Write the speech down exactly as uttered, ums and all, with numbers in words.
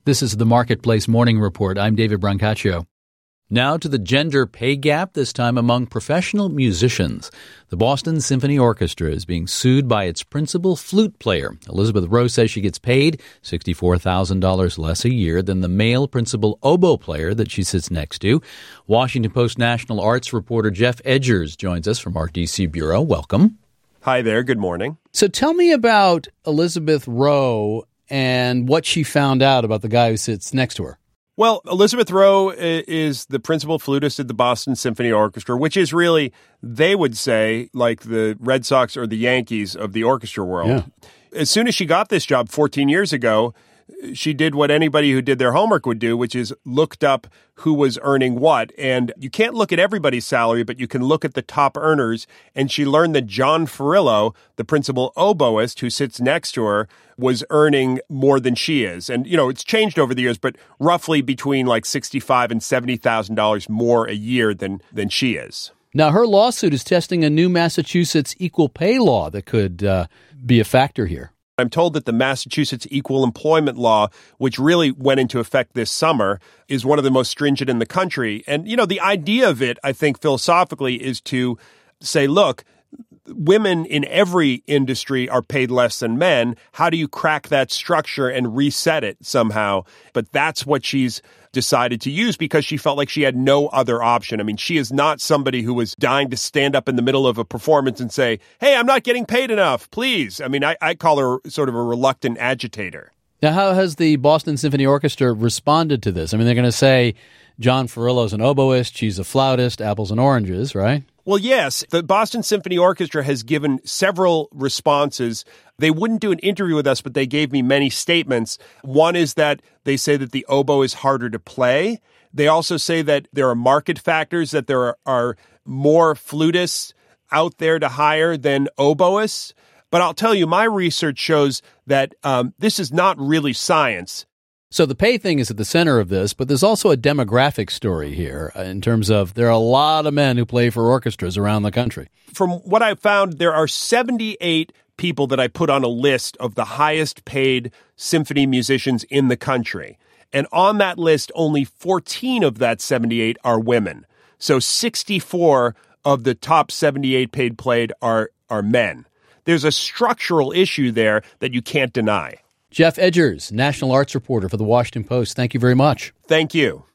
This is the Marketplace Morning Report. I'm David Brancaccio. Now to the gender pay gap, this time among professional musicians. The Boston Symphony Orchestra is being sued by its principal flute player. Elizabeth Rowe says she gets paid sixty-four thousand dollars less a year than the male principal oboe player that she sits next to. Washington Post national arts reporter Jeff Edgers joins us from our D C bureau. Welcome. Hi there. Good morning. So tell me about Elizabeth Rowe and what she found out about the guy who sits next to her. Well, Elizabeth Rowe is the principal flutist at the Boston Symphony Orchestra, which is really, they would say, like the Red Sox or the Yankees of the orchestra world. Yeah. As soon as she got this job fourteen years ago, she did what anybody who did their homework would do, which is looked up who was earning what. And you can't look at everybody's salary, but you can look at the top earners. And she learned that John Ferrillo, the principal oboist who sits next to her, was earning more than she is. And, you know, it's changed over the years, but roughly between like sixty-five thousand dollars and seventy thousand dollars more a year than, than she is. Now, her lawsuit is testing a new Massachusetts equal pay law that could uh, be a factor here. I'm told that the Massachusetts Equal Employment Law, which really went into effect this summer, is one of the most stringent in the country. And, you know, the idea of it, I think, philosophically, is to say, look, women in every industry are paid less than men. How do you crack that structure and reset it somehow? But that's what she's decided to use because she felt like she had no other option. I mean, she is not somebody who was dying to stand up in the middle of a performance and say, hey, I'm not getting paid enough, please. I mean, I, I call her sort of a reluctant agitator. Now, how has the Boston Symphony Orchestra responded to this? I mean, they're going to say John Ferrillo's an oboist, she's a flautist, apples and oranges, right? Well, yes. The Boston Symphony Orchestra has given several responses. They wouldn't do an interview with us, but they gave me many statements. One is that they say that the oboe is harder to play. They also say that there are market factors, that there are, are more flutists out there to hire than oboists. But I'll tell you, my research shows that um, this is not really science. So the pay thing is at the center of this, but there's also a demographic story here in terms of there are a lot of men who play for orchestras around the country. From what I found, there are seventy-eight people that I put on a list of the highest paid symphony musicians in the country. And on that list, only fourteen of that seventy-eight are women. So sixty-four of the top seventy-eight paid played are, are men. There's a structural issue there that you can't deny. Jeff Edgers, national arts reporter for the Washington Post. Thank you very much. Thank you.